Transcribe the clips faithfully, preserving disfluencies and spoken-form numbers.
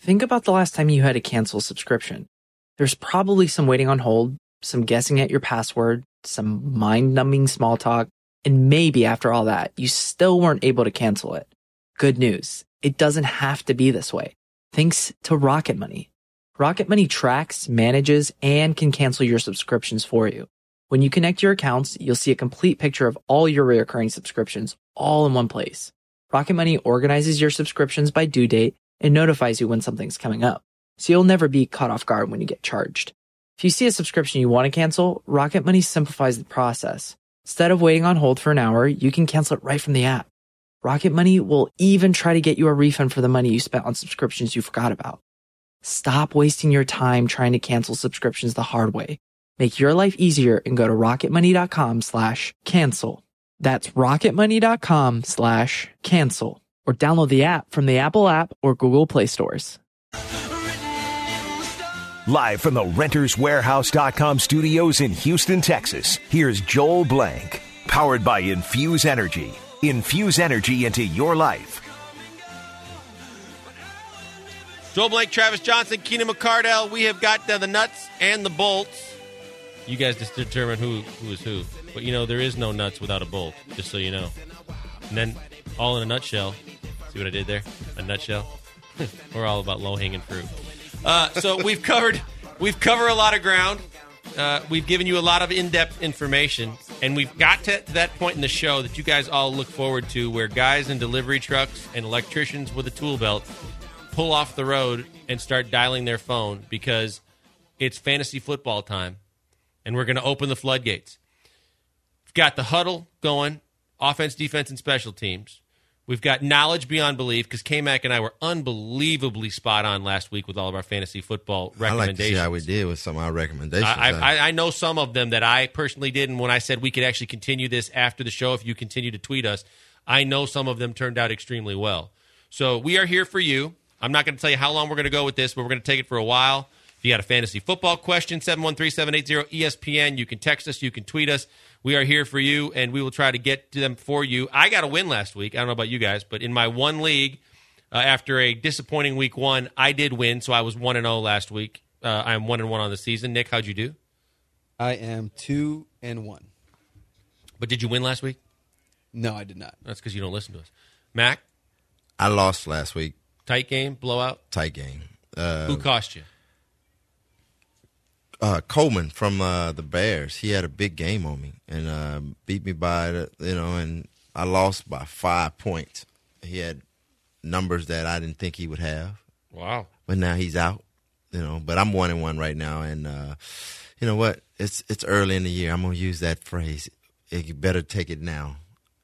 Think about the last time you had to cancel a subscription. There's probably some waiting on hold, some guessing at your password, some mind-numbing small talk, and maybe after all that, you still weren't able to cancel it. Good news. It doesn't have to be this way. Thanks to Rocket Money. Rocket Money tracks, manages, and can cancel your subscriptions for you. When you connect your accounts, you'll see a complete picture of all your recurring subscriptions all in one place. Rocket Money organizes your subscriptions by due date and notifies you when something's coming up, so you'll never be caught off guard when you get charged. If you see a subscription you want to cancel, Rocket Money simplifies the process. Instead of waiting on hold for an hour, you can cancel it right from the app. Rocket Money will even try to get you a refund for the money you spent on subscriptions you forgot about. Stop wasting your time trying to cancel subscriptions the hard way. Make your life easier and go to rocketmoney.com slash cancel. That's rocketmoney.com slash cancel. Or download the app from the Apple app or Google Play stores. Live from the Renters Warehouse dot com studios in Houston, Texas, here's Joel Blank. Powered by Infuse Energy. Infuse energy into your life. Joel Blank, Travis Johnson, Keenan McCardell. We have got the, the nuts and the bolts. You guys just determine who, who is who. But, you know, there is no nuts without a bolt, just so you know. And then, all in a nutshell. See what I did there? A nutshell? We're all about low-hanging fruit. Uh, so we've covered we've covered a lot of ground. Uh, we've given you a lot of in-depth information. And we've got to, to that point in the show that you guys all look forward to, where guys in delivery trucks and electricians with a tool belt pull off the road and start dialing their phone because it's fantasy football time, and we're going to open the floodgates. We've got the huddle going, offense, defense, and special teams. We've got knowledge beyond belief because K-Mac and I were unbelievably spot on last week with all of our fantasy football recommendations. I like to see how we did with some of our recommendations. I, I, I know some of them that I personally did, and when I said we could actually continue this after the show if you continue to tweet us, I know some of them turned out extremely well. So we are here for you. I'm not going to tell you how long we're going to go with this, but we're going to take it for a while. If you got a fantasy football question, seven one three, seven eight zero, E S P N. You can text us. You can tweet us. We are here for you, and we will try to get to them for you. I got a win last week. I don't know about you guys, but in my one league, uh, after a disappointing week one, I did win, so I was one and oh last week. Uh, I'm one and one on the season. Nick, how'd you do? I am two and one. But did you win last week? No, I did not. That's because you don't listen to us. Mac? I lost last week. Tight game? Blowout? Tight game. Uh, Who cost you? Uh, Coleman from uh, the Bears. He had a big game on me and uh, beat me by, the, you know, and I lost by five points. He had numbers that I didn't think he would have. Wow. But now he's out, you know, but I'm one and one right now. And uh, you know what? It's it's early in the year. I'm going to use that phrase. You better take it now.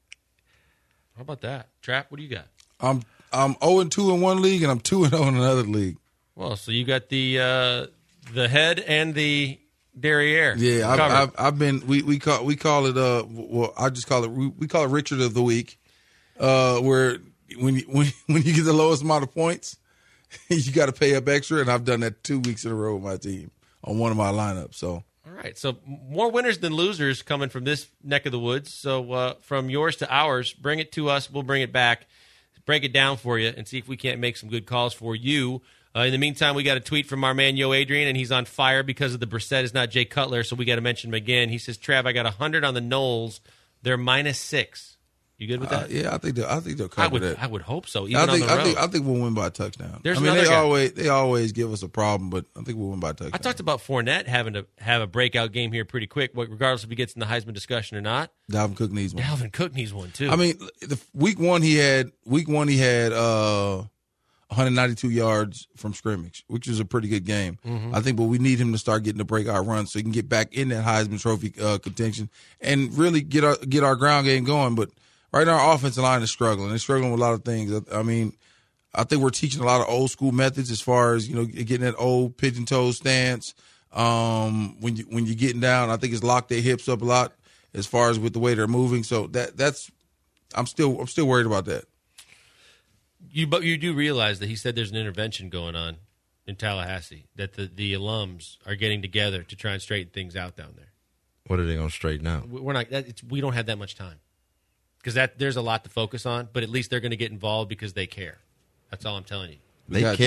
How about that? Trap, what do you got? I'm I'm oh and two in one league, and I'm two and oh in another league. Well, so you got the uh, the head and the derriere. Yeah, I've, I've, I've been. We, we call we call it. Uh, well, I just call it. We, we call it Richard of the week. Uh, where when you, when when you get the lowest amount of points, you got to pay up extra, and I've done that two weeks in a row with my team on one of my lineups. So. All right, so more winners than losers coming from this neck of the woods. So uh, from yours to ours, bring it to us. We'll bring it back, break it down for you, and see if we can't make some good calls for you. Uh, in the meantime, we got a tweet from our man, Yo Adrian, and he's on fire because of the Brissett is not Jay Cutler, so we got to mention him again. He says, Trav, I got one hundred on the Knowles. They're minus six. You good with that? Uh, yeah, I think they'll, I think they'll cover I would, that. I would hope so, even I think, on the road. I think, I think we'll win by a touchdown. There's I mean, another they guy. always they always give us a problem, but I think we'll win by a touchdown. I talked about Fournette having to have a breakout game here pretty quick, regardless if he gets in the Heisman discussion or not. Dalvin Cook needs one. Dalvin Cook needs one too. I mean, the week one he had week one he had uh, one hundred ninety-two yards from scrimmage, which is a pretty good game. Mm-hmm. I think, but we need him to start getting the breakout runs so he can get back in that Heisman Trophy uh, contention and really get our get our ground game going. But right now, our offensive line is struggling. They're struggling with a lot of things. I mean, I think we're teaching a lot of old school methods as far as, you know, getting that old pigeon toe stance. Um, when you when you're getting down, I think it's locked their hips up a lot as far as with the way they're moving. So that that's I'm still I'm still worried about that. You but you do realize that he said there's an intervention going on in Tallahassee, that the, the alums are getting together to try and straighten things out down there. What are they going to straighten out? We're not. That, it's, we don't have that much time. Because that there's a lot to focus on, but at least they're going to get involved because they care. That's all I'm telling you. They care.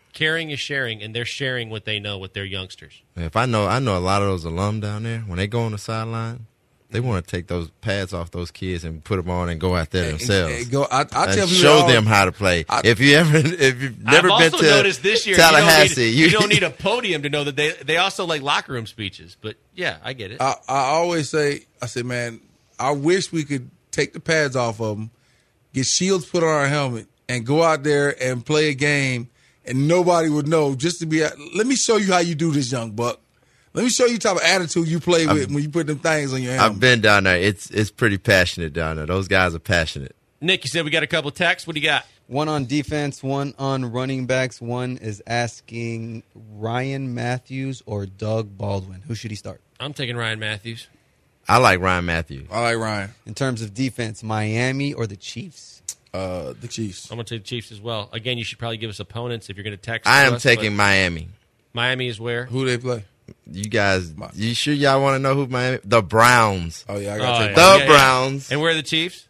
Caring is sharing, and they're sharing what they know with their youngsters. If I know, I know a lot of those alum down there. When they go on the sideline, they want to take those pads off those kids and put them on and go out there themselves. And, and go, I, I and tell people show all, them how to play. I, if you ever, if you've never I've been also to noticed this year, Tallahassee, you don't, need, you don't need a podium to know that they they also like locker room speeches. But yeah, I get it. I, I always say, I say, man, I wish we could take the pads off of them, get shields put on our helmet, and go out there and play a game, and nobody would know. Just to be, let me show you how you do this, young buck. Let me show you the type of attitude you play with I've, when you put them things on your helmet. I've been down there. It's it's pretty passionate down there. Those guys are passionate. Nick, you said we got a couple texts. What do you got? One on defense, one on running backs. One is asking Ryan Matthews or Doug Baldwin. Who should he start? I'm taking Ryan Matthews. I like Ryan Matthews. I like Ryan. In terms of defense, Miami or the Chiefs? Uh, the Chiefs. I'm going to take the Chiefs as well. Again, you should probably give us opponents if you're going to text I am us, taking Miami. Miami is where? Who they play? You guys, you sure y'all want to know who Miami? The Browns. Oh, yeah, I Oh, got to take yeah. The Yeah, Browns. yeah. And where are the Chiefs?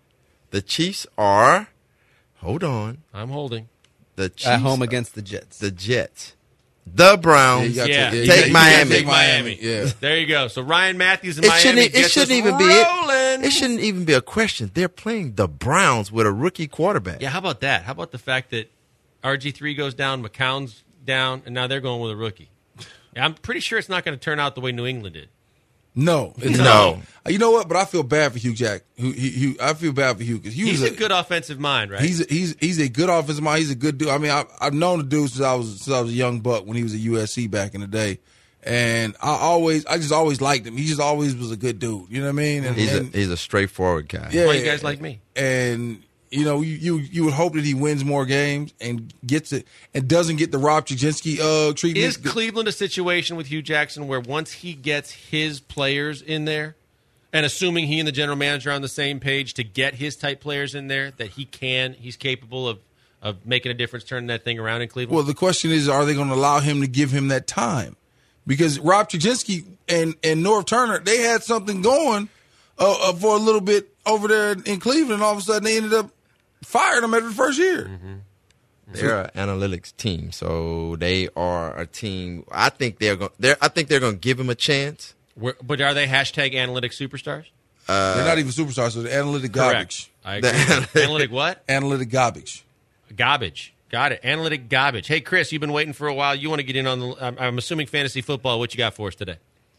The Chiefs are, hold on, I'm holding. the Chiefs At home are against the Jets. the Jets. The Browns. Yeah, you gotta Yeah. take, yeah, Take you gotta- you gotta Miami. Take Miami. Yeah. There you go. So Ryan Matthews and It Miami shouldn't, it gets shouldn't us even be rolling. it. It shouldn't even be a question. They're playing the Browns with a rookie quarterback. Yeah, how about that? How about the fact that R G three goes down, McCown's down, and now they're going with a rookie? Yeah, I'm pretty sure it's not going to turn out the way New England did. No, it's No. not. You know what? But I feel bad for Hugh Jack. Hugh, Hugh, I feel bad for Hugh because He's a, a good offensive mind, right? He's a, he's he's a good offensive mind. He's a good dude. I mean, I, I've known the dude since I was since I was a young buck when he was at U S C back in the day, and I always I just always liked him. He just always was a good dude. You know what I mean? And, He's a and, he's a straightforward guy. yeah, Why you guys like me? And you know, you, you you would hope that he wins more games and gets it and doesn't get the Rob Chajinski uh, treatment. Is Cleveland a situation with Hugh Jackson where once he gets his players in there, and assuming he and the general manager are on the same page to get his type players in there, that he can, he's capable of, of making a difference, turning that thing around in Cleveland? Well, the question is, are they going to allow him to give him that time? Because Rob Chajinski and, and Norv Turner, they had something going uh, uh, for a little bit over there in Cleveland, and all of a sudden they ended up firing him after the first year. Mm-hmm. They're an analytics team, so they are a team. I think they're going. They're. I think they're going to give him a chance. Where, but are they hashtag analytic superstars? They're not even superstars, so they're analytic garbage. Correct. I agree. Analytic what? Analytic garbage. Garbage. Got it. Analytic garbage. Hey, Chris, you've been waiting for a while. You want to get in on the, I'm, I'm assuming fantasy football. What you got for us today?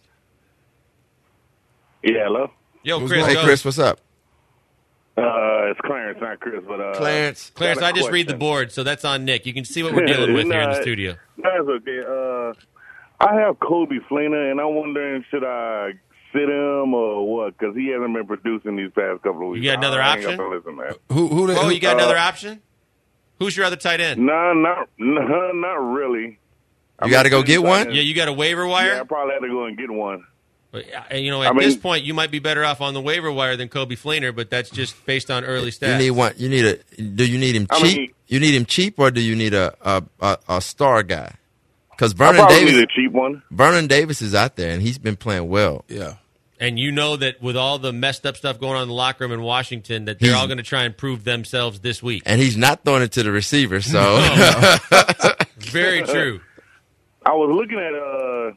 Yeah, hello? Yo, What's Chris. going Hey, go. Chris, what's up? Uh, it's Clarence, not Chris, but uh, Clarence. Clarence, got a I just read the question. board, so that's on Nick. You can see what we're dealing with here in the Nah, studio. That's okay. Uh, I have Kobe Fleener, and I'm wondering, should I sit him or what? Because he hasn't been producing these past couple of weeks. You got another I ain't option? got to listen, man. Who? Who? They, Oh, who you got uh, another option? Who's your other tight end? No, not, no, not really. You got to go get one. Yeah, you got a waiver wire? Yeah, I probably had to go and get one. But, uh, you know, at I mean- this point, you might be better off on the waiver wire than Kobe Fleener, but that's just based on early You stats. need one. You need a. Do you need him I cheap? mean- you need him cheap, or do you need a a, a, a star guy? Because I Vernon probably Davis, need a cheap one. Vernon Davis is out there, and he's been playing well. Yeah. And you know that with all the messed up stuff going on in the locker room in Washington, that they're He's- all going to try and prove themselves this week. And he's not throwing it to the receiver, so Very true. I was looking at uh,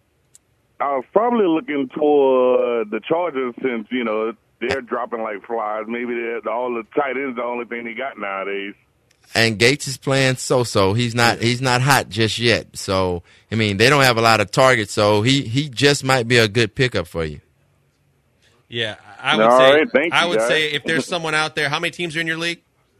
I was probably looking toward the Chargers since you know they're dropping like flies. Maybe they're, all the tight ends the only thing they got nowadays. and Gates is playing so-so. He's not he's not hot just yet. So I mean, they don't have a lot of targets, so he he just might be a good pickup for you. Yeah, I would All say. right, thank I you, would guys. say if there's someone out there, how many teams are in your league?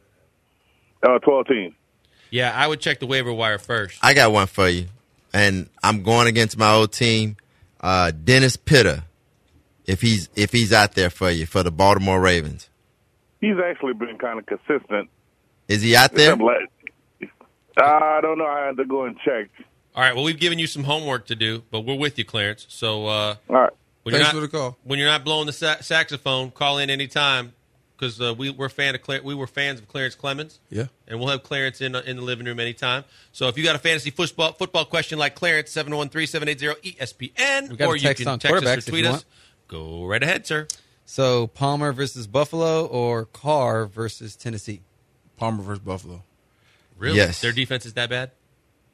Uh, twelve teams. Yeah, I would check the waiver wire first. I got one for you, and I'm going against my old team, uh, Dennis Pitta. If he's if he's out there for you for the Baltimore Ravens, He's actually been kind of consistent. is he out there? Except like- I don't know. I had to go and check. All right. Well, we've given you some homework to do, but we're with you, Clarence. So uh, All right. when Thanks you're for not, the call. when you're not blowing the sa- saxophone, call in anytime because uh, we we're fan of Clar- we were fans of Clarence Clemens. Yeah. And we'll have Clarence in uh, in the living room anytime. So if you got a fantasy football football question like Clarence, seven one three, seven eight zero, E S P N, We got a or you text can on text quarterbacks us if or tweet you us. want. Go right ahead, sir. So Palmer versus Buffalo or Carr versus Tennessee? Palmer versus Buffalo. Really? Yes. Their defense is that bad?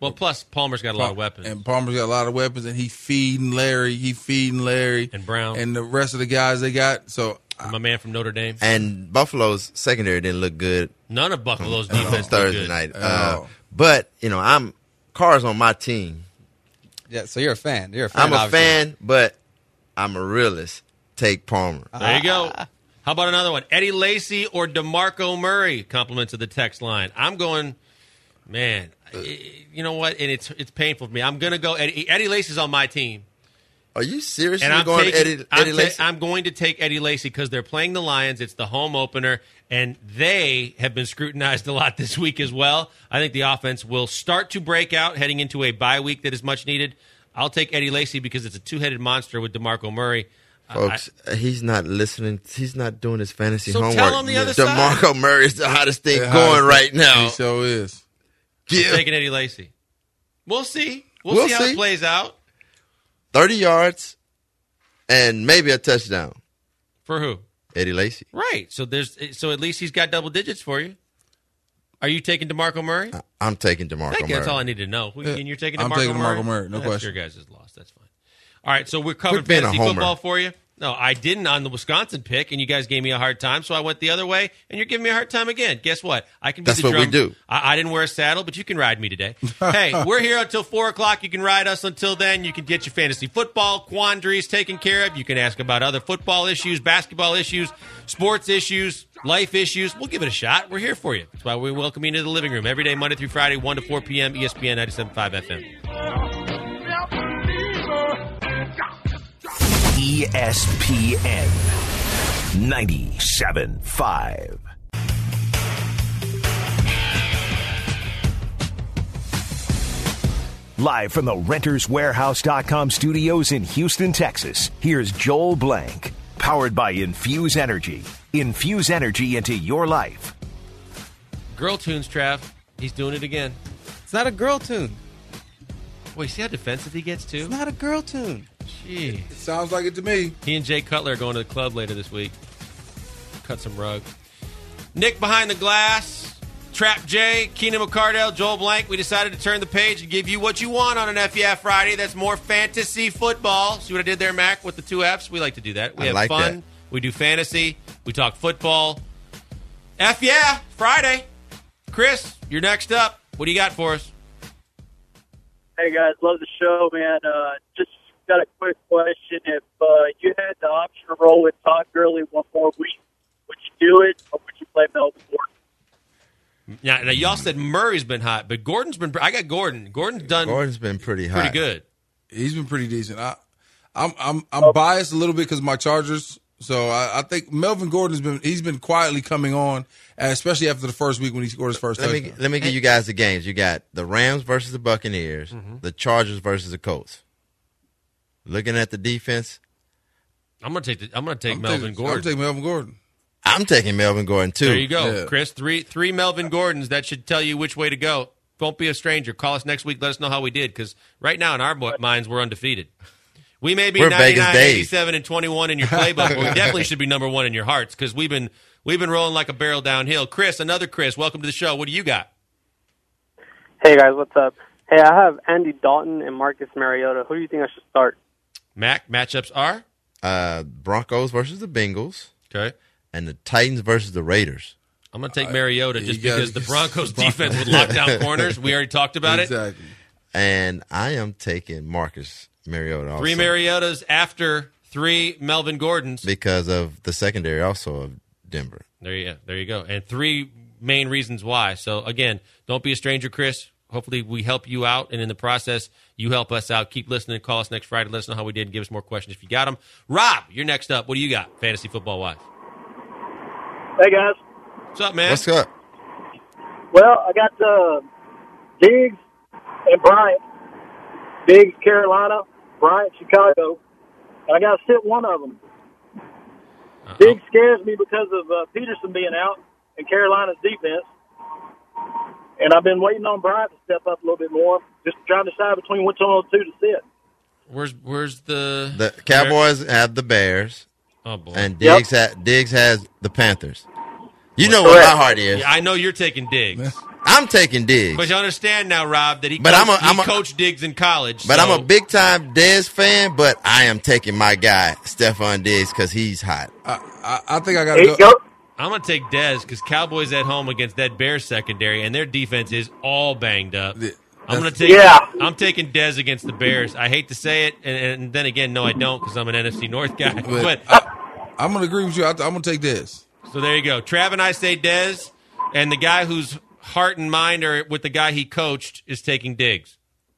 Well, plus Palmer's got a lot of weapons. And Palmer's got a lot of weapons, and he feeding Larry. He feeding Larry. And Brown. And the rest of the guys they got. So my man from Notre Dame. And Buffalo's secondary didn't look good. None of Buffalo's on, defense on Thursday good. night. At Uh, all. but, you know, I'm Carr's on my team. Yeah, so you're a fan. You're a fan. I'm a obviously. fan, but I'm a realist. Take Palmer. There you go. How about another one? Eddie Lacy or DeMarco Murray? Compliments of the text line. I'm going, man, you know what? And it's it's painful for me. I'm going to go Eddie. Eddie Lacy's on my team. Are you seriously And I'm, going taking, Eddie, I'm, Eddie ta- Lacy? I'm going to take Eddie Lacy because they're playing the Lions. It's the home opener, and they have been scrutinized a lot this week as well. I think the offense will start to break out heading into a bye week that is much needed. I'll take Eddie Lacy because it's a two-headed monster with DeMarco Murray. Folks, I, he's not listening. He's not doing his fantasy So homework. tell him the other side. DeMarco Murray is the hottest thing Yeah, going how- right now. He so is. I'm Give taking Eddie Lacy. We'll see. We'll, We'll see how see. it plays out. thirty yards and maybe a touchdown. For who? Eddie Lacy. Right. So there's so at least he's got double digits for you. Are you taking DeMarco Murray? I'm taking DeMarco Thank you. Murray. That's all I need to know. Who- And you're taking DeMarco I'm taking Murray? DeMarco Murray, no That's question. your guys' loss. That's fine. All right, so we're covering Quit being a fantasy homer. football for you. No, I didn't on the Wisconsin pick, and you guys gave me a hard time, so I went the other way, and you're giving me a hard time again. Guess what? I can be That's the what we drum- do. I, I didn't wear a saddle, but you can ride me today. Hey, we're here until four o'clock. You can ride us until then. You can get your fantasy football quandaries taken care of. You can ask about other football issues, basketball issues, sports issues, life issues. We'll give it a shot. We're here for you. That's why we welcome you into the living room every day, Monday through Friday, one to four p.m., E S P N ninety-seven point five F M. E S P N ninety-seven point five. Live from the Renters Warehouse dot com studios in Houston, Texas, here's Joel Blank. Powered by Infuse Energy. Infuse energy into your life. Girl tunes, Trav. He's doing it again. It's not a girl tune. Wait, see how defensive he gets, too? It's not a girl tune. Gee. It sounds like it to me. He and Jay Cutler are going to the club later this week. Cut some rug. Nick behind the glass. Trap J, Keenan McCardell, Joel Blank. We decided to turn the page and give you what you want on an F Yeah Friday. That's more fantasy football. See what I did there, Mac, with the two Fs? We like to do that. We I have like fun. that. We do fantasy. We talk football. F Yeah Friday. Chris, you're next up. What do you got for us? Hey guys, love the show, man. Uh, just got a quick question. If uh, you had the option to roll with Todd Gurley one more week, would you do it, or would you play Melvin Gordon? Now, now y'all said Murray's been hot, but Gordon's been. I got Gordon. Gordon's done Gordon's been pretty hot. pretty good. He's been pretty decent. I, I'm I'm I'm biased a little bit because of my Chargers. So I, I think Melvin Gordon's been he's been quietly coming on, especially after the first week when he scored his first Let touchdown. me let me give you guys the games. You got the Rams versus the Buccaneers, Mm-hmm. the Chargers versus the Colts. Looking at the defense, I'm gonna take. The, I'm gonna take I'm Melvin taking, Gordon. I'm taking Melvin Gordon. I'm taking Melvin Gordon too. There you go, Yeah. Chris. Three three Melvin Gordons. That should tell you which way to go. Don't be a stranger. Call us next week. Let us know how we did, because right now in our mo- minds we're undefeated. We may be We're Vegas ninety-nine, Dave. eighty-seven, and twenty-one in your playbook, but we definitely should be number one in your hearts, because we've been we've been rolling like a barrel downhill. Chris, another Chris. Welcome to the show. What do you got? Hey guys, what's up? Hey, I have Andy Dalton and Marcus Mariota. Who do you think I should start? Mac, matchups are Uh, Broncos versus the Bengals, okay. and the Titans versus the Raiders. I'm going to take Mariota you just gotta- because the Broncos defense with lockdown corners. We already talked about it. Exactly. And I am taking Marcus Mariota also Three Mariotas after three Melvin Gordons. because of the secondary also of Denver. There you, there you go. And three main reasons why. So, again, don't be a stranger, Chris. Hopefully we help you out, and in the process, you help us out. Keep listening. Call us next Friday. Let us know how we did and give us more questions if you got them. Rob, you're next up. What do you got, fantasy football-wise? Hey guys. What's up, man? What's up? Well, I got uh, Diggs and Bryant. Diggs, Carolina. Bryant, Chicago. And I got to sit one of them. Uh-oh. Diggs scares me because of uh, Peterson being out and Carolina's defense. And I've been waiting on Bryant to step up a little bit more, just trying to decide between which one of those two to sit. Where's where's the... The Cowboys have the Bears, Oh, boy. and Yep. Diggs ha- Diggs has the Panthers. You know what Correct. my heart is. Yeah, I know you're taking Diggs. I'm taking Diggs. But you understand now, Rob, that he, But coached, I'm a- I'm he a- coached Diggs in college. But so- I'm a big time Dez fan. But I am taking my guy Stephon Diggs because he's hot. I, I, I think I got There to you go. go. I'm going to take Dez because Cowboys at home against that Bears secondary, and their defense is all banged up. Yeah, I'm going to that's- take. Yeah. I'm taking Dez against the Bears. I hate to say it, and, and then again, no, I don't because I'm an N F C North guy. But But I, I'm going to agree with you. I, I'm going to take this. so there you go. Trav and I say Dez, and the guy whose heart and mind are with the guy he coached is taking Diggs.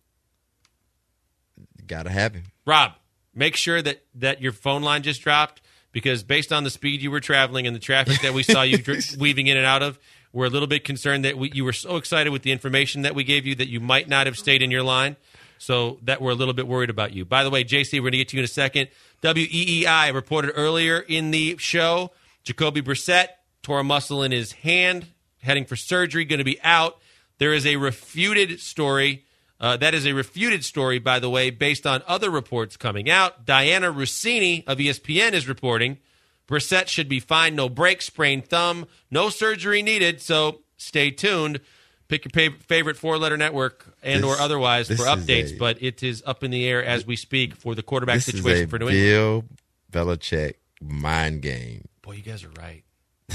Gotta have him. Rob, make sure that, that your phone line just dropped because based on the speed you were traveling and the traffic that we saw you dr- weaving in and out of, we're a little bit concerned that we, you were so excited with the information that we gave you that you might not have stayed in your line. So that we're a little bit worried about you. By the way, J C, we're going to get to you in a second. W E E I reported earlier in the show, Jacoby Brissett tore a muscle in his hand, heading for surgery, going to be out. There is a refuted story. Uh, that is a refuted story, by the way, based on other reports coming out. Diana Rossini of E S P N is reporting Brissett should be fine, no break, sprained thumb, no surgery needed. So stay tuned. Pick your pa- favorite four-letter network and This- or otherwise this for is updates. a- but it is up in the air as we speak for the quarterback This situation is a for New England. Bill Belichick mind game. Boy, you guys are right.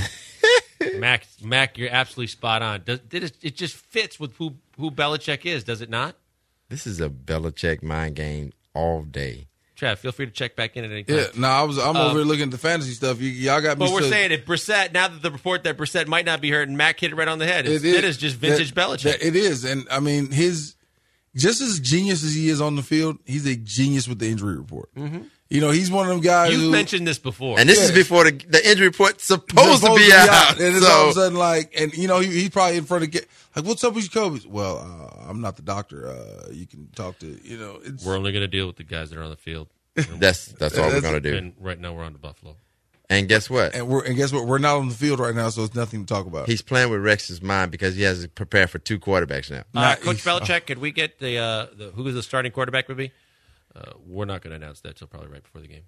Mac, Mac, you're absolutely spot on. Does, it, is, it just fits with who, who Belichick is, does it not? This is a Belichick mind game all day. Trav, feel free to check back in at any time. Yeah, no, I was. I'm Um, over here looking at the fantasy stuff. You, y'all got me. But we're so- saying if Brissett, now that the report that Brissett might not be hurt, and Mac hit it right on the head, it's, It is. it is just vintage That- Belichick. that- it is, and I mean, his just as genius as he is on the field, he's a genius with the injury report. Mm-hmm. You know, he's one of them guys. You've who, mentioned this before. And this is Yeah. before the, the injury report supposed, to be out. and it's all of a So, sudden like, and you know, he, he's probably in front of get like, what's up with you, Kobe? Well, uh, I'm not the doctor. Uh, you can talk to, you know, it's We're only going to deal with the guys that are on the field. that's that's all we're That's- gonna do. And right now we're on to Buffalo. And guess what? and we're and guess what? We're not on the field right now, so it's nothing to talk about. He's playing with Rex's mind because he has to prepare for two quarterbacks now. Uh, Not- Coach Belichick, could we get the, uh, the who the starting quarterback would be? Uh, we're not going to announce that till probably right before the game.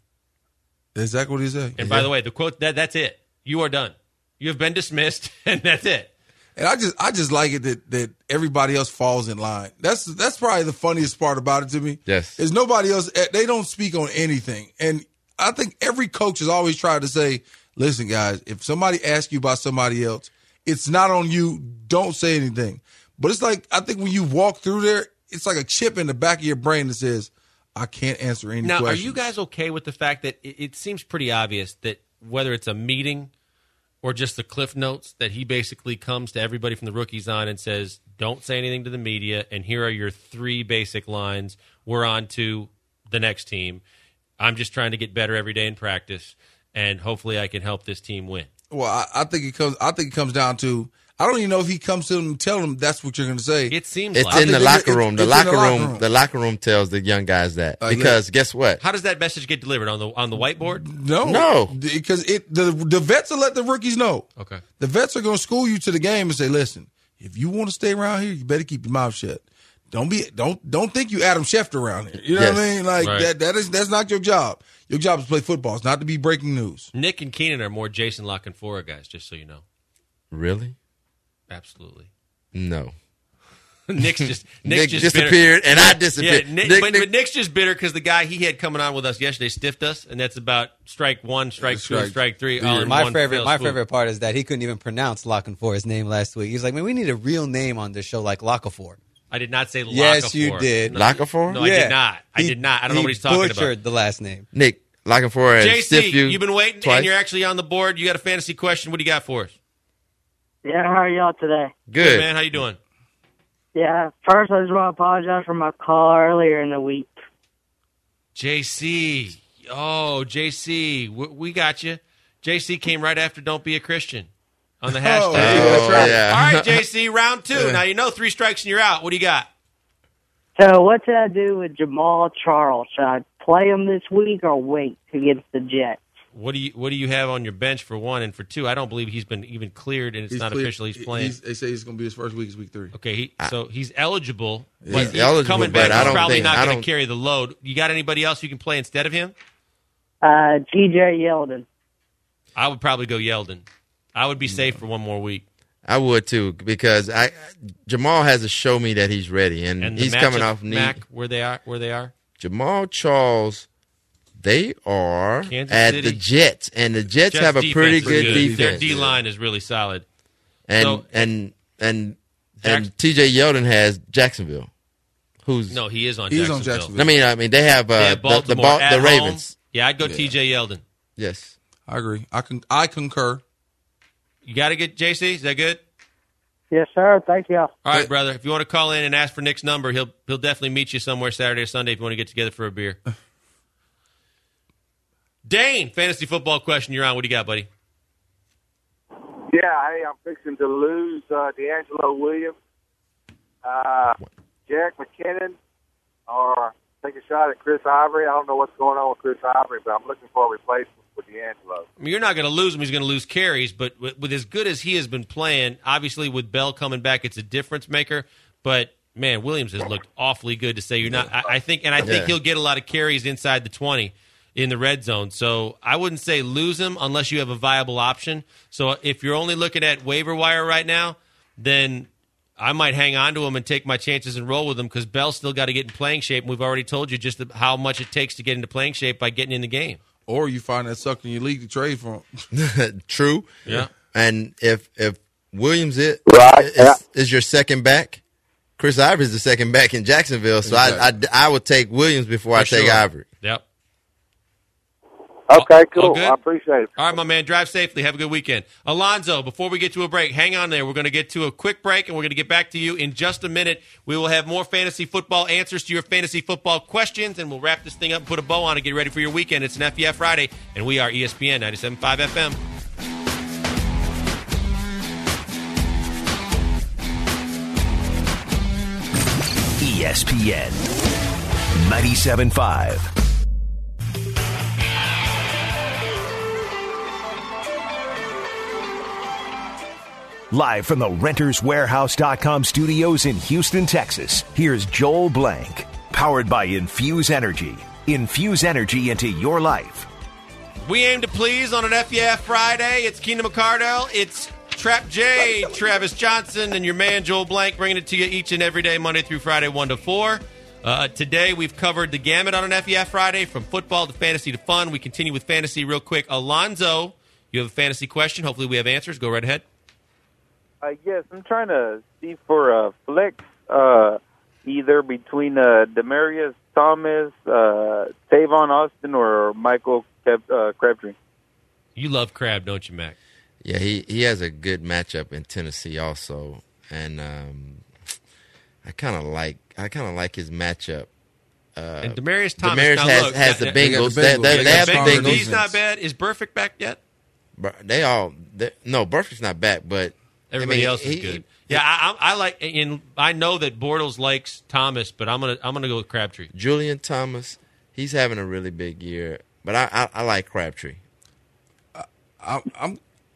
Exactly what he said. And by the way, the quote that that's it. You are done. You have been dismissed, and that's it. And I just I just like it that that everybody else falls in line. That's that's probably the funniest part about it to me. Yes. Is nobody else they don't speak on anything. And I think every coach has always tried to say, listen, guys, if somebody asks you about somebody else, it's not on you. Don't say anything. But it's like I think when you walk through there, it's like a chip in the back of your brain that says, I can't answer any Now, questions. are you guys okay with the fact that it, it seems pretty obvious that whether it's a meeting or just the cliff notes, that he basically comes to everybody from the rookies on and says, don't say anything to the media, and here are your three basic lines. We're on to the next team. I'm just trying to get better every day in practice, and hopefully I can help this team win. Well, I, I think it comes. I think it comes down to. I don't even know if he comes to them and tell them that's what you're going to say. It seems It's like in the think locker it- room. The it's in locker the locker room. room. The locker room tells the young guys that Uh, yeah. because guess what? How does that message get delivered on the on the whiteboard? no, No. because it the the vets will let the rookies know. Okay. The vets are going to school you to the game and say, listen, if you want to stay around here, you better keep your mouth shut. Don't be don't don't think you Adam Schefter around here. You know what I Yes. mean? Like Right. that that is that's not your job. Your job is to play football. It's not to be breaking news. Nick and Keenan are more Jason La Canfora guys, just so you know. Really? Absolutely. No. Nick's just Nick Nick's just bitter. disappeared and I Yeah, disappeared. Nick, Nick- but, Nick- but Nick's just bitter because the guy he had coming on with us yesterday stiffed us, and that's about strike one, strike two, Strike- strike three. Yeah. All in My one favorite, fell my swoop. favorite part is that he couldn't even pronounce Lockin for his name last week. He's like, man, we need a real name on this show, like Lockafor. I did not say Lockafor. Yes, you did. No, Lockafor? No, I did not. I He- did not. I don't know he what he's talking butchered about. the last name. Nick looking for a J stiff C, you. you've been waiting, twice. and you're actually on the board. You got a fantasy question. What do you got for us? Yeah, how are y'all today? Good. man. How you doing? Yeah, first I just want to apologize for my call earlier in the week. J C. Oh, J C, we, we got you. J C came right after "Don't Be a Christian" on the hashtag. Oh, that's right. yeah. All right, J C, round two. Now you know three strikes and you're out. What do you got? So what should I do with Jamal Charles? Should I play him this week or wait against the Jets? What do you What do you have on your bench for one and for two? I don't believe he's been even cleared, and it's He's not clear- official. He's playing. He's, they say he's going to be his first week. Is week three. okay, he, so he's eligible. He's but eligible, coming but back. I He's don't probably think- not I going don't- to carry the load. You got anybody else you can play instead of him? Uh, T J Yeldon. I would probably go Yeldon. I would be safe for one more week. I would too, because I Jamal has to show me that he's ready, and, And the he's matchup, coming off knee. Mac, where they are, where they are. Jamal Charles, they are Kansas at City. the Jets, and the Jets, Jets have a defense pretty is good Their defense. D line is really solid. And So- and and Jackson- and T J Yeldon has Jacksonville, who's No, he is on He's Jacksonville. on Jacksonville. I mean, I mean they have uh, They have the the, Baltimore Bal- at the home. Ravens. Yeah, I'd go T J Yeldon. Yes, I agree. I con- I concur. You got to get J C. Is that good? Yes, sir. Thank you. All right, brother. If you want to call in and ask for Nick's number, he'll he'll definitely meet you somewhere Saturday or Sunday if you want to get together for a beer. Dane, fantasy football question. You're on. What do you got, buddy? Yeah, hey, I'm fixing to lose uh, D'Angelo Williams, uh, Jerick McKinnon, or take a shot at Chris Ivory. I don't know what's going on with Chris Ivory, but I'm looking for a replacement for D'Angelo. I mean, you're not going to lose him. He's going to lose carries, but with, with as good as he has been playing, obviously with Bell coming back, it's a difference maker. But man, Williams has looked awfully good. To say you're not, I, I think, and I think Yeah. he'll get a lot of carries inside the twenty in the red zone. So I wouldn't say lose him unless you have a viable option. So if you're only looking at waiver wire right now, then I might hang on to him and take my chances and roll with him because Bell's still got to get in playing shape. And we've already told you just how much it takes to get into playing shape by getting in the game. Or you find that sucker in your league to trade for him. true. Yeah. And if if Williams is, Right, is, yeah. is your second back, Chris Ivory is the second back in Jacksonville. So I, I I would take Williams before I For take sure. Ivory. Yep. Okay, All cool. good? I appreciate it. All right, my man. Drive safely. Have a good weekend. Alonzo, before we get to a break, hang on there. We're going to get to a quick break, and we're going to get back to you in just a minute. We will have more fantasy football answers to your fantasy football questions, and we'll wrap this thing up and put a bow on and get ready for your weekend. It's an F E F Friday, and we are E S P N ninety-seven point five F M. E S P N ninety-seven point five. Live from the Renters Warehouse dot com studios in Houston, Texas, here's Joel Blank. Powered by Infuse Energy. Infuse energy into your life. We aim to please on an F E F Friday. It's Keenan McCardell. It's Trap J, Travis Johnson, and your man Joel Blank bringing it to you each and every day, Monday through Friday, one to four. Uh, today, we've covered the gamut on an F E F Friday, from football to fantasy to fun. We continue with fantasy real quick. Alonzo, you have a fantasy question. Hopefully we have answers. Go right ahead. Uh, yes, I'm trying to see for a uh, flex, uh, either between uh, Demarius Thomas, uh, Tavon Austin, or Michael Crab- uh, Crabtree. You love Crab, don't you, Mac? Yeah, he, he has a good matchup in Tennessee also, and um, I kind of like I kind of like his matchup. Uh, And Demarius Thomas Demarius now has, look, has the that- Bengals. the They, Bengals. they, They they got have the stronger Bengals. He's not bad. Is Burfict back yet? Bur- They all they, no Burfict's not back, but Everybody I mean, else is he- good. he- Yeah, I, I I like. And I know that Bortles likes Thomas, but I'm gonna I'm gonna go with Crabtree. Julian Thomas, he's having a really big year, but I I, I like Crabtree. I, I'm.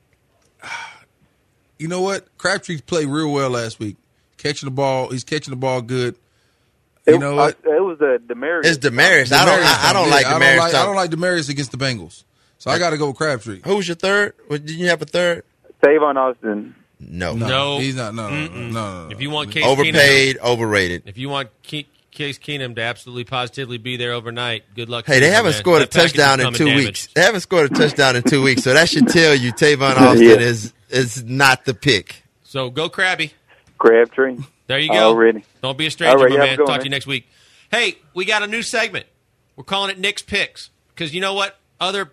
You know what? Crabtree played real well last week, catching the ball. He's catching the ball good. You It, know what? uh, it was a Demarius. It's Demarius. I don't I, I don't Yeah, like I don't Demarius. like, I Thomas. don't like Demarius against the Bengals, so I got to go with Crabtree. Who's your third? What, did you have a third? Tavon Austin. No, No, No. he's not. No, no, no, no, no, no. If you want Case overpaid, overrated. Keenum, if you want Ke- Case Keenum to absolutely positively be there overnight, good luck. Hey, to they you, haven't man. scored a That package is touchdown in coming two damaged. weeks. They haven't scored a touchdown in two weeks, so that should tell you Tavon Austin Yeah. is is not the pick. So go Krabby. Crabtree. There you go. Already. Don't be a stranger, All right, my you have man. a good Talk one, to you man. next week. Hey, we got a new segment. We're calling it Nick's Picks because you know what? Other.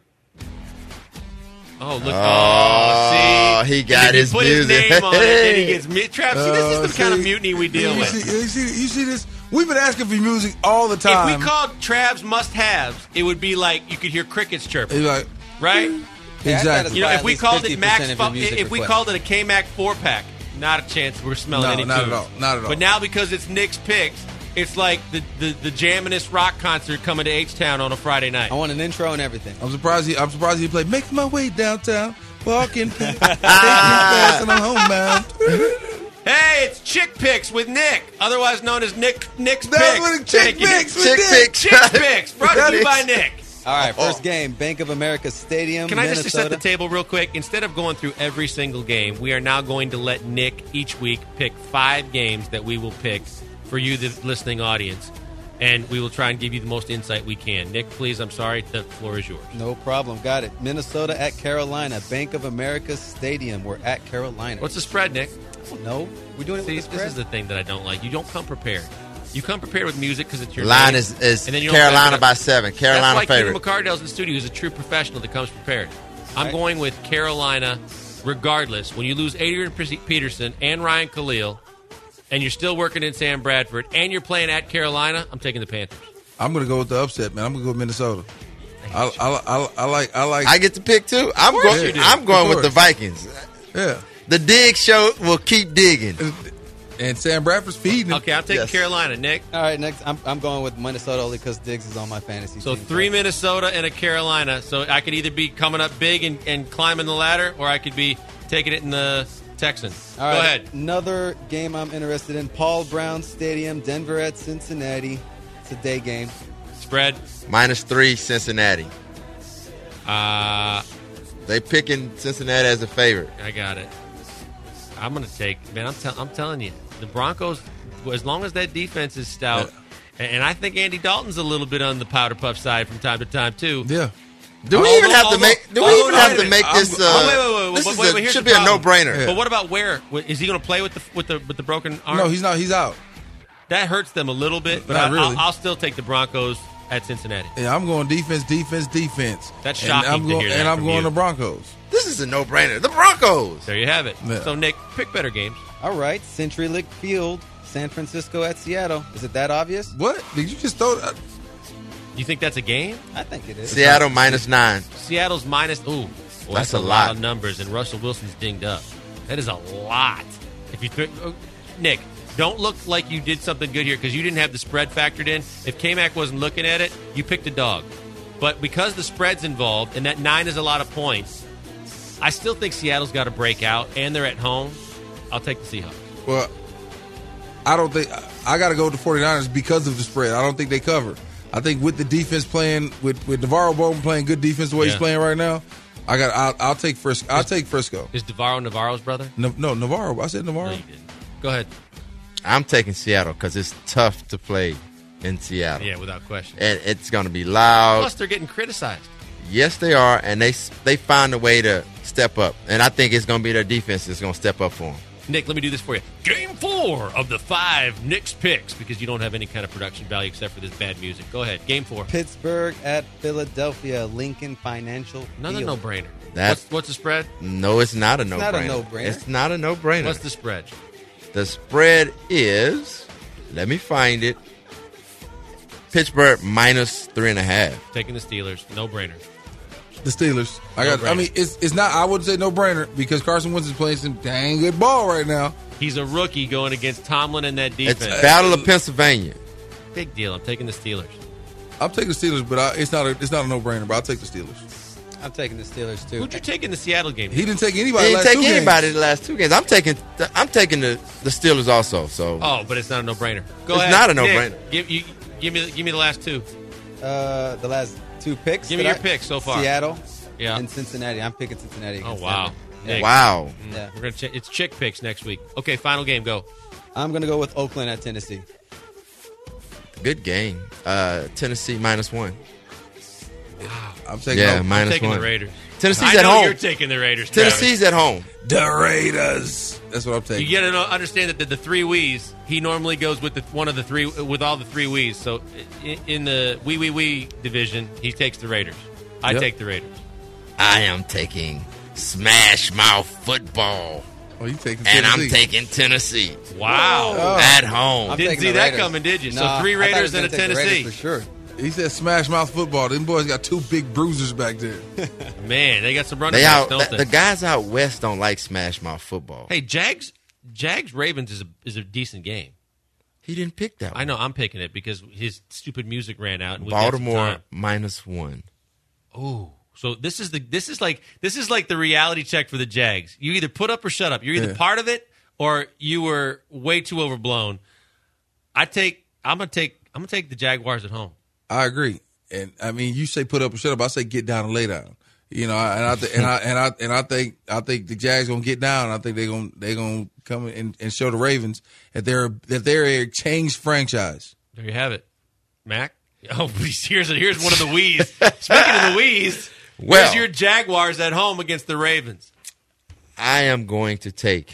Oh look! Oh, Oh, see, he got And if you his put music. his name on it, then he gets me. Trav, see, this Uh, is the kind of see, mutiny we deal you with. See, you, see, you see this? We've been asking for music all the time. If we called Trav's must-haves, it would be like you could hear crickets chirping, It's like, right? exactly. You know, By if at we least called it fifty Max, percent of your fu- music if we requests. called it a K-Mac four-pack, not a chance we're smelling No, any not at tunes. all. Not at all. But now because it's Nick's Picks, it's like the the, the Jaminist rock concert coming to H-Town on a Friday night. I want an intro and everything. I'm surprised. He, I'm surprised he played. Making my way downtown, walking, taking fast, and I'm homebound. Hey, it's Chick Picks with Nick, otherwise known as Nick Nick's That's Picks. what it- Chick Thank you. Picks with Chick Nick. Picks. Chick Picks, brought to you by Nick. All right, first game, Bank of America Stadium, Can I Minnesota. just set the table real quick? Instead of going through every single game, we are now going to let Nick each week pick five games that we will pick for you, the listening audience, and we will try and give you the most insight we can. Nick, please, I'm sorry, the floor is yours. No problem. Got it. Minnesota at Carolina, Bank of America Stadium. We're at Carolina. What's the spread, Nick? No, we're doing it See, with the this spread. is the thing that I don't like. You don't come prepared. You come prepared with music because it's your Line name, is, is and then you don't back it Carolina up. by seven. Carolina That's why favorite. Kenny McCardell's in the studio. He's a true professional that comes prepared. I'm Right. going with Carolina regardless. When you lose Adrian Peterson and Ryan Khalil, and you're still working in Sam Bradford, and you're playing at Carolina, I'm taking the Panthers. I'm going to go with the upset, man. I'm going to go with Minnesota. I, I, I, I like. I like. I get to pick two. I'm course going. you do. I'm going Of with the course. Vikings. Yeah. The dig show will keep digging. And Sam Bradford's feeding him. Okay, I'm taking Yes. Carolina. Nick? All right, next, I'm, I'm going with Minnesota only because Diggs is on my fantasy So team. three Minnesota and a Carolina. So I could either be coming up big and, and climbing the ladder, or I could be taking it in the Texans. All Go right, ahead. Another game I'm interested in, Paul Brown Stadium, Denver at Cincinnati. It's a day game. Spread. Minus three, Cincinnati. Uh, They picking Cincinnati as a favorite. I got it. I'm going to take, man, I'm, tell, I'm telling you, the Broncos, as long as that defense is stout, and, and I think Andy Dalton's a little bit on the powder puff side from time to time, too. Yeah. Do we Although- even have to although- make? Do we although- even wait have a to minute. make I'm- this? Uh, Oh, wait, wait, wait, this wait, is wait, a- wait, here's should the be a problem. no-brainer. But what about where? What- Is he going to play with the with the with the broken arm? No, he's not. He's out. That hurts them a little bit, but Not I, really. I'll, I'll still take the Broncos at Cincinnati. Yeah, I'm going defense, defense, defense. That's And shocking I'm to going, hear that And I'm from going you. the Broncos. This is a no-brainer. The Broncos. There you have it. Yeah. So, Nick, pick better games. All right, CenturyLink Field, San Francisco at Seattle. Is it that obvious? What? Did you just throw that? You think that's a game? I think it is. Seattle minus nine. Seattle's minus. Ooh, well, That's that's, a a lot. lot. of numbers, and Russell Wilson's dinged up. That is a lot. If you, th- oh, Nick, don't look like you did something good here because you didn't have the spread factored in. If K-Mac wasn't looking at it, you picked a dog. But because the spread's involved and that nine is a lot of points, I still think Seattle's got to break out, and they're at home. I'll take the Seahawks. Well, I don't think I got to go with the 49ers because of the spread. I don't think they cover. I think with the defense playing with with Navarro Bowman playing good defense the way Yeah. he's playing right now, I got I'll, I'll take Frisco. I'll take Frisco. Is Navarro Navarro's brother? No, no Navarro. I said Navarro. No, you didn't. Go ahead. I'm taking Seattle because it's tough to play in Seattle. Yeah, without question. And it's going to be loud. Plus, they're getting criticized. Yes, they are, and they they find a way to step up. And I think it's going to be their defense that's going to step up for them. Nick, let me do this for you. Game four of the five Knicks picks because you don't have any kind of production value except for this bad music. Go ahead. Game four. Pittsburgh at Philadelphia, Lincoln Financial Another Field. no-brainer. That's- What's, what's the spread? No, it's not a no-brainer. not a no-brainer. It's not a no-brainer. What's the spread? The spread is, let me find it, Pittsburgh minus three and a half. Taking the Steelers. No-brainer. The Steelers. I got. I No-brainer. mean, it's it's not. I would say no brainer because Carson Wentz is playing some dang good ball right now. He's a rookie going against Tomlin and that defense. It's Battle of Pennsylvania. Big deal. I'm taking the Steelers. I'm taking the Steelers, but I, it's not a it's not a no brainer. But I'll take the Steelers. I'm taking the Steelers too. Who'd you take in the Seattle game? He didn't take He anybody. didn't last take two anybody games. the last two games. I'm taking I'm taking the, the Steelers also. So Oh, but it's not a no-brainer. Go It's ahead. not a Nick, no-brainer. Give, you, give, me, give me the last two. Uh, the last two picks. Give me that your I- picks so far. Seattle Yeah. and Cincinnati. I'm picking Cincinnati. Oh, against wow. Denver. Nick. wow. Yeah. We're gonna ch- It's chick picks next week. Okay, final game. Go. I'm gonna go with Oakland at Tennessee. Good game. Uh, Tennessee minus one. I'm taking. Yeah, Oakland. minus I'm taking one. the Raiders. Tennessee's I at know home. you're taking the Raiders. Travis. Tennessee's at home. The Raiders. That's what I'm taking. You got to understand that the, the three wees. He normally goes with the one of the three with all the three wees. So in, in the wee wee wee division, he takes the Raiders. I Yep. take the Raiders. I am taking Smash Mouth football, Oh, you taking and I'm Tennessee. taking Tennessee Wow. Oh. at home. I'm Didn't taking see the that Raiders. coming, did you? So Nah, three I thought he Raiders was and a gonna take the Raiders Tennessee. for sure. He said smash mouth football. Them boys got two big bruisers back there. Man, they got some running They backs, out. don't The, they? the guys out west don't like Smash Mouth football. Hey, Jags, Jags Ravens is a is a decent game. He didn't pick that one. I know I'm picking it because his stupid music ran out. And we got some Baltimore time. minus one. Oh, so this is the this is like this is like the reality check for the Jags. You either put up or shut up. You're either Yeah. part of it or you were way too overblown. I take. I'm gonna take. I'm gonna take the Jaguars at home. I agree. and I mean, you say put up or shut up. I say get down and lay down. You know, and I th- and I and I and I think I think the Jags gonna get down. I think they're gonna they're gonna come and, and show the Ravens that they're that they're a changed franchise. There you have it, Mac. Oh, here's here's one of the wheeze. Speaking of the wheeze, Well- where's your Jaguars at home against the Ravens? I am going to take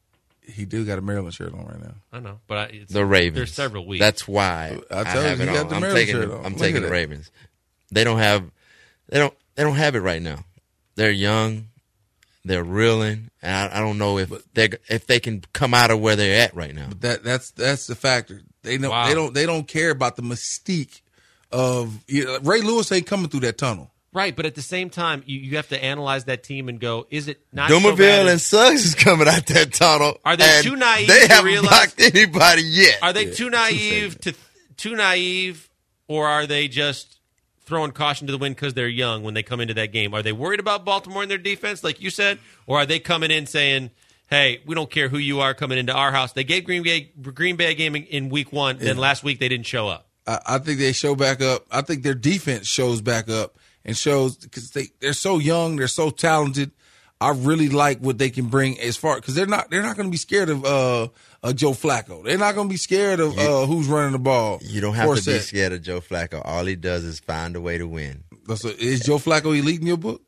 He do got a Maryland shirt on right now. I know, but I, it's, the Ravens. There's several weeks. That's why I I, tell you, have he it got on. the I'm Maryland taking. shirt The, on. I'm Look taking at the that. Ravens. They don't have. They don't. They don't have it right now. They're young. They're reeling, and I, I don't know if they if they can come out of where they're at right now. But that that's that's the factor. They know Wow. they don't they don't care about the mystique of you know, Ray Lewis ain't coming through that tunnel. Right, but at the same time, you, you have to analyze that team and go, is it not so bad Dumerville as- and Suggs is coming out that tunnel. Are they and too naive They to haven't realize- blocked anybody yet. Are they too naive to too naive, or are they just throwing caution to the wind because they're young when they come into that game? Are they worried about Baltimore and their defense, like you said, or are they coming in saying, "Hey, we don't care who you are coming into our house"? They gave Green Bay Green Bay a game in, in week one, then last week they didn't show up. I, I think they show back up. I think their defense shows back up and shows because they they're so young, they're so talented. I really like what they can bring as far because they're not they're not going to be scared of uh, uh, Joe Flacco. They're not going to be scared of uh, who's running the ball. You don't have to be set. scared of Joe Flacco. All he does is find a way to win. So is Joe Flacco elite in your book?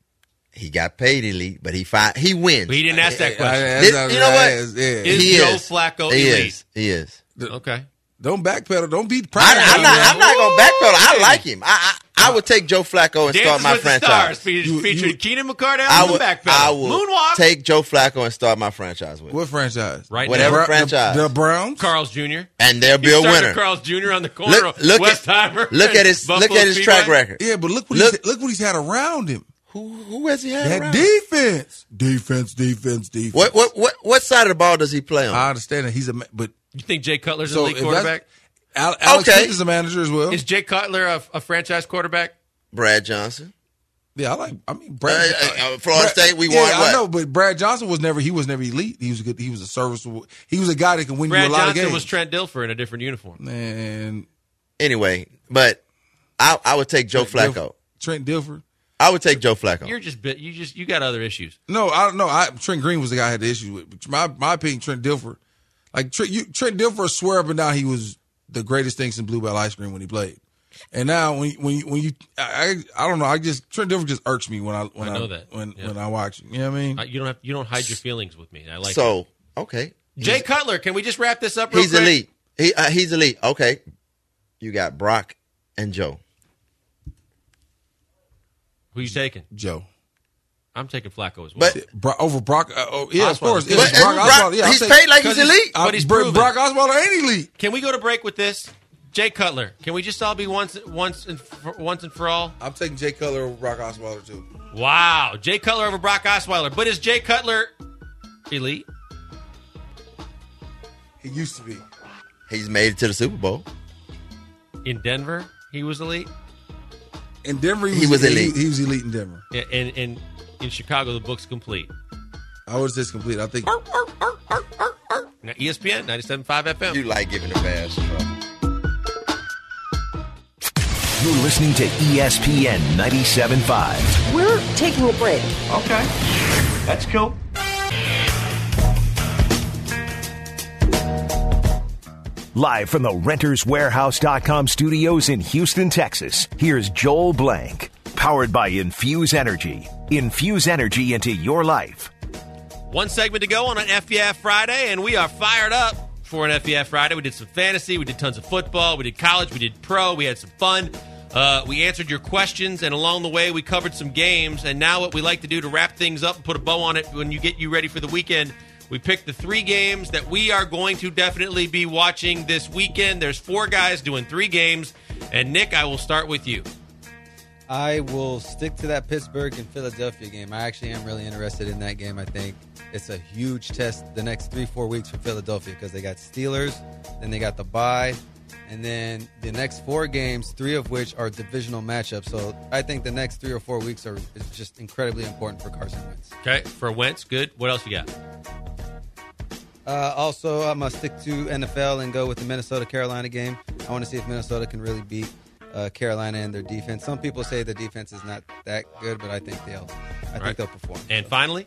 He got paid elite, but he find, he wins. But he didn't ask that question. I- I- This- that's you know what what? I asked, yeah. Is He Joe is. Flacco He elite? is. He is. Okay. Don't backpedal. Don't be proud. I, I'm not. I'm not going to backpedal. I Ooh. like him. I, I I would take Joe Flacco and Dances start my with the Stars franchise. fe- You- featured you- Keenan McCardell I and the would. backpedal. I would Moonwalk. take Joe Flacco and start my franchise with. What franchise? Right Whatever now. Bra- franchise. The, the Browns. Carl's Junior And they'll be He a started winner. Carl's Junior on the corner Look, of look at Westheimer. look at his and look Buffalo at his Speedway. track record. Yeah, but look what Look- he's, look what he's had around him. Who who has he had That around? defense, defense, defense, defense. What what what what side of the ball does he play on? I understand that he's a ma- but You think Jay Cutler's so an elite if quarterback? that's- Al- Alex Okay. Smith is a manager as well. Is Jay Cutler a, a franchise quarterback? Brad Johnson. Yeah, I like. I mean, Uh, Brad. uh, uh, Florida State, we yeah, won I what? know, but Brad Johnson was never. He was never elite. He was a good. He was a serviceable. He was a guy that can win Brad you a lot Johnson of games. was Trent Dilfer in a different uniform. Man, Anyway, but I I would take Joe Trent Flacco. Dilfer. Trent Dilfer. I would take Joe Flacco. You're just bit. You just you got other issues. No, I don't know. I, Trent Green was the guy I had the issue with. But my my opinion, Trent Dilfer, like Trent, you, Trent Dilfer, swear up and down he was the greatest thing since Bluebell ice cream when he played. And now when when you, when you I, I I don't know. I just Trent Dilfer just irks me when I when I know I, that. when Yeah. when I watch him. You know what I mean? Uh, you don't have you don't hide your feelings with me. I like so okay, it. Jay Cutler. Can we just wrap this up? Real he's quick? elite. He uh, he's elite. Okay, you got Brock and Joe. Who you taking? Joe. I'm taking Flacco as well. But Bro, over Brock. Uh, oh, yeah, of Osweiler. course. Yeah, but Brock Brock, Osweiler, yeah, I'll he's take- paid like he's 'cause he's- elite. Uh, but he's Bro- proven. Brock Osweiler ain't elite. Can we go to break with this? Jay Cutler. Can we just all be once once and for, once and for all? I'm taking Jay Cutler over Brock Osweiler too. Wow, Jay Cutler over Brock Osweiler. But is Jay Cutler elite? He used to be. He's made it to the Super Bowl. In Denver, he was elite. In Denver, he was, He was he- elite. He, was elite in Denver. Yeah, and, and in Chicago, the book's complete. I was just complete. I think. Now, E S P N ninety-seven point five F M. You like giving the Bears trouble. You're listening to E S P N ninety-seven point five. We're taking a break. Okay. That's cool. Live from the Renters Warehouse dot com studios in Houston, Texas, here's Joel Blank. Powered by Infuse Energy. Infuse energy into your life. One segment to go on an F B F Friday, and we are fired up for an F B F Friday. We did some fantasy, we did tons of football, we did college, we did pro, we had some fun. Uh, we answered your questions, and along the way, we covered some games. And now what we like to do to wrap things up and put a bow on it when you get you ready for the weekend, we picked the three games that we are going to definitely be watching this weekend. There's four guys doing three games. And, Nick, I will start with you. I will stick to that Pittsburgh and Philadelphia game. I actually am really interested in that game. I think it's a huge test the next three, four weeks for Philadelphia because they got Steelers, then they got the bye, and then the next four games, three of which are divisional matchups. So I think the next three or four weeks are is just incredibly important for Carson Wentz. Okay, for Wentz, good. What else you got? Uh, also, I'm going to stick to N F L and go with the Minnesota-Carolina game. I want to see if Minnesota can really beat uh, Carolina and their defense. Some people say the defense is not that good, but I think they'll, I think Right. they'll perform. And finally,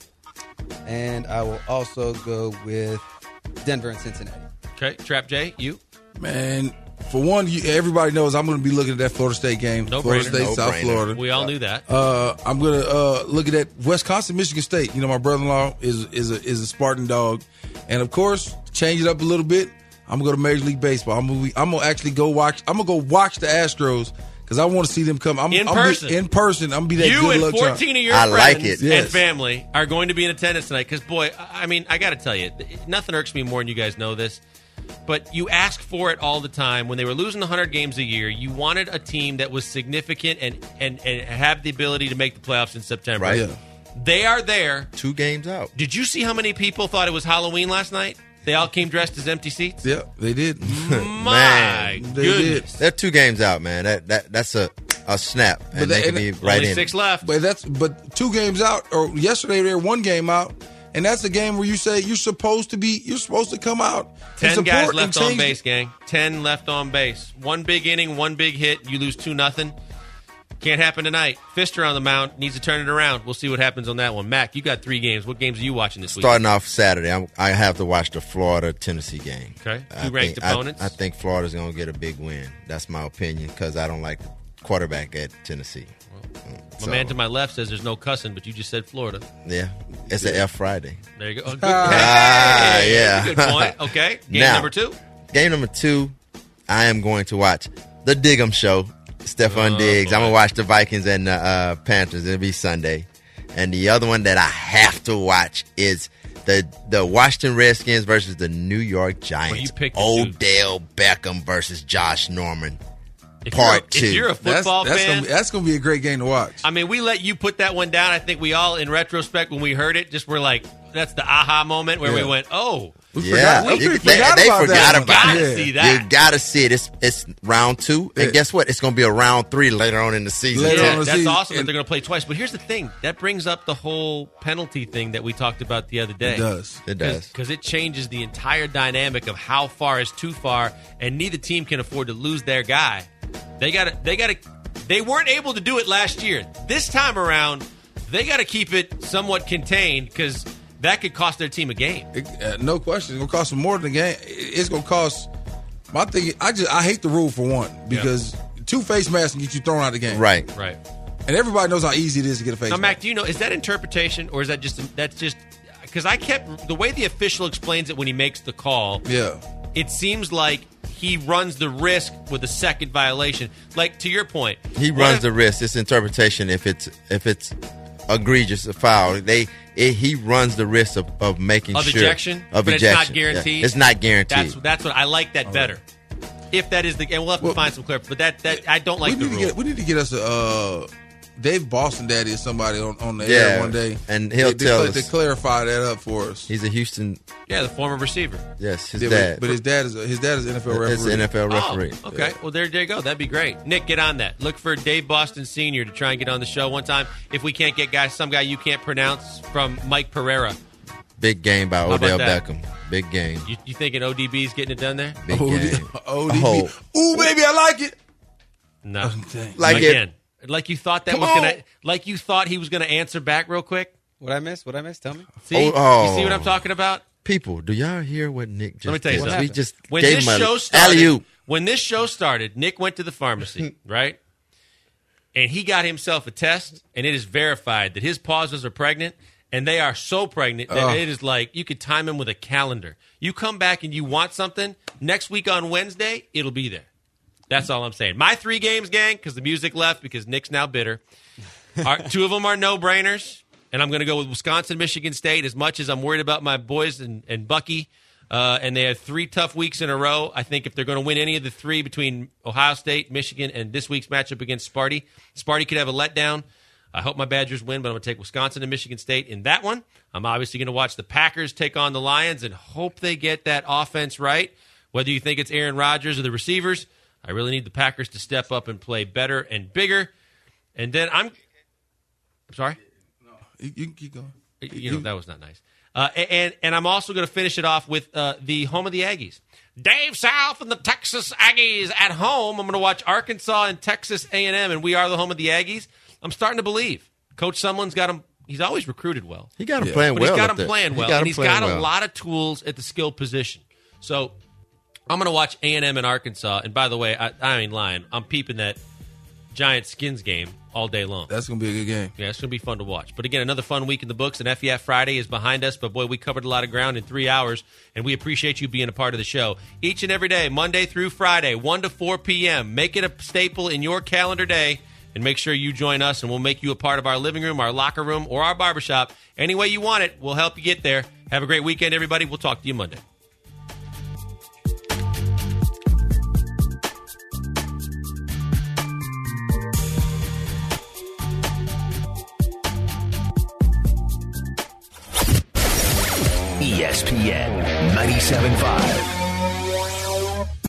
And I will also go with Denver and Cincinnati. okay, Trap J, you. Man, for one, you, everybody knows I'm going to be looking at that Florida State game. No Florida brainer. State, No South brainer. Florida. We all knew that. Uh, I'm gonna uh, look at that Wisconsin, Michigan State. You know, my brother-in-law is is a is a Spartan dog, and of course, change it up a little bit. I'm gonna go to Major League Baseball. I'm gonna I'm gonna actually go watch. I'm gonna go watch the Astros because I want to see them come. I'm, In I'm person. Be, in person. I'm gonna be that You good and luck fourteen charm. of your I friends like it. and Yes. family are going to be in attendance tonight. Because, boy, I mean, I got to tell you, nothing irks me more than you guys know this. But you ask for it all the time. When they were losing one hundred games a year, you wanted a team that was significant and, and, and have the ability to make the playoffs in September. Right. Yeah. They are there. Two games out. Did you see how many people thought it was Halloween last night? They all came dressed as empty seats? Yeah, they did. My Man, they did. goodness. They're two games out, man. That that that's a, a snap, and But they they- can be and right Only in. six left. But that's but two games out, or yesterday they were one game out, and that's a game where you say you're supposed to be, you're supposed to come out. and Ten support guys and left on change- base, gang. Ten left on base. One big inning, one big hit. You lose two nothing. Can't happen tonight. Fister on the mound needs to turn it around. We'll see what happens on that one. Mac, you got three games. What games are you watching this week? Starting off Saturday, I'm, I have to watch the Florida Tennessee game. Okay. I Two ranked think- I- opponents. I, think Florida's going to get a big win. That's my opinion because I don't like the quarterback at Tennessee. My man to my left says there's no cussing, but you just said Florida. Yeah, it's an F Friday. There you go. Oh, good. Ah, Hey, yeah. Good point. Okay. Game Now, number two. Game number two, I am going to watch the Diggum Show. Stephon Oh, Diggs. boy. I'm gonna watch the Vikings and the uh, Panthers. It'll be Sunday. And the other one that I have to watch is the the Washington Redskins versus the New York Giants. you picked the two. Odell Beckham versus Josh Norman. If Part you're, two. If you're a That's, football that's fan, gonna be, that's gonna be a great game to watch. I mean, we let you put that one down. I think we all, in retrospect, when we heard it, just were like, that's the aha moment where Yeah. we went, oh, We Yeah, forgot, we You- forgot they, about they that forgot one. about gotta it. see that. You gotta see it. It's it's round two, and Yeah. guess what? It's gonna be a round three later on in the season. Later Yeah, on the that's season. awesome that And- they're going to play twice. But here's the thing. That brings up the whole penalty thing that we talked about the other day. It does. It does. Because it changes the entire dynamic of how far is too far, and neither team can afford to lose their guy. They got to. They got to. They weren't able to do it last year. This time around, they got to keep it somewhat contained because that could cost their team a game. It, uh, no question, it's gonna cost them more than the game. It- It's gonna cost. My thing, I just I hate the rule for one because two face masks can get you thrown out of the game. Right. Right. And everybody knows how easy it is to get a face Now, mask. Mac, do you know, is that interpretation or is that just, that's just, because I kept, the way the official explains it when he makes the call, Yeah. it seems like he runs the risk with a second violation. Like, to your point. He what runs if- the risk. It's interpretation. If it's if it's egregious, a foul, they it, he runs the risk of, of making Of sure ejection, of but ejection. it's not guaranteed. Yeah, it's not guaranteed. That's that's what I like that better. If that is the, and we'll have to Well, find some clarity. But that that I don't like we the need to rule. get we need to get us a uh, Dave Boston Daddy or somebody on, on the Yeah, air one day, and he'll to, tell to, us. to clarify that up for us. He's a Houston. yeah, the former receiver. Yes, his Yeah, dad. but, but his dad is a, his dad is an N F L referee. It's an N F L referee. Oh, okay. Well, there, there you go. That'd be great. Nick, get on that. Look for Dave Boston Senior to try and get on the show one time. If we can't get guys, some guy you can't pronounce from Mike Pereira. Big game by about Odell that? Beckham. Big game. You, you thinking O D B's getting it done there? Big O D game. O D B. Oh. Ooh, baby, I like it. No. dang. Like it. Again, like you thought that Come was on. gonna, like you thought he was gonna answer back real quick. What I missed? What I missed? Tell me. See, Oh, oh. you see what I'm talking about? People, do y'all hear what Nick just Let me tell you did? something. We just When gave this him show a started, alley-oop. when this show started, Nick went to the pharmacy, right? And he got himself a test, and it is verified that his pauses are pregnant, and they are so pregnant that Ugh. it is like you could time him with a calendar. You come back and you want something, next week on Wednesday, it'll be there. That's all I'm saying. My three games, gang, because the music left because Nick's now bitter. Are, two of them are no-brainers, and I'm going to go with Wisconsin, Michigan State, as much as I'm worried about my boys and, and Bucky. Uh, and they have three tough weeks in a row. I think if they're going to win any of the three between Ohio State, Michigan, and this week's matchup against Sparty, Sparty could have a letdown. I hope my Badgers win, but I'm going to take Wisconsin and Michigan State in that one. I'm obviously going to watch the Packers take on the Lions and hope they get that offense right. Whether you think it's Aaron Rodgers or the receivers, I really need the Packers to step up and play better and bigger. And then I'm I'm sorry? You, you can keep going. You know, that was not nice. Uh, and and I'm also going to finish it off with uh, the home of the Aggies. Dave South and the Texas Aggies at home. I'm going to watch Arkansas and Texas A and M, and we are the home of the Aggies. I'm starting to believe. Coach Sumlin's got him. He's always recruited well. He got him Yeah. playing But well. he's got up him there. playing He well, got and him he's playing got a well. lot of tools at the skill position. So I'm going to watch A and M and Arkansas. And by the way, I, I ain't lying. I'm peeping that Giant Skins game all day long. That's going to be a good game. Yeah, it's going to be fun to watch. But again, another fun week in the books, and F E F Friday is behind us. But boy, we covered a lot of ground in three hours, and we appreciate you being a part of the show. Each and every day, Monday through Friday, one to four p.m. Make it a staple in your calendar day, and make sure you join us, and we'll make you a part of our living room, our locker room, or our barbershop. Any way you want it, we'll help you get there. Have a great weekend, everybody. We'll talk to you Monday. E S P N ninety-seven point five.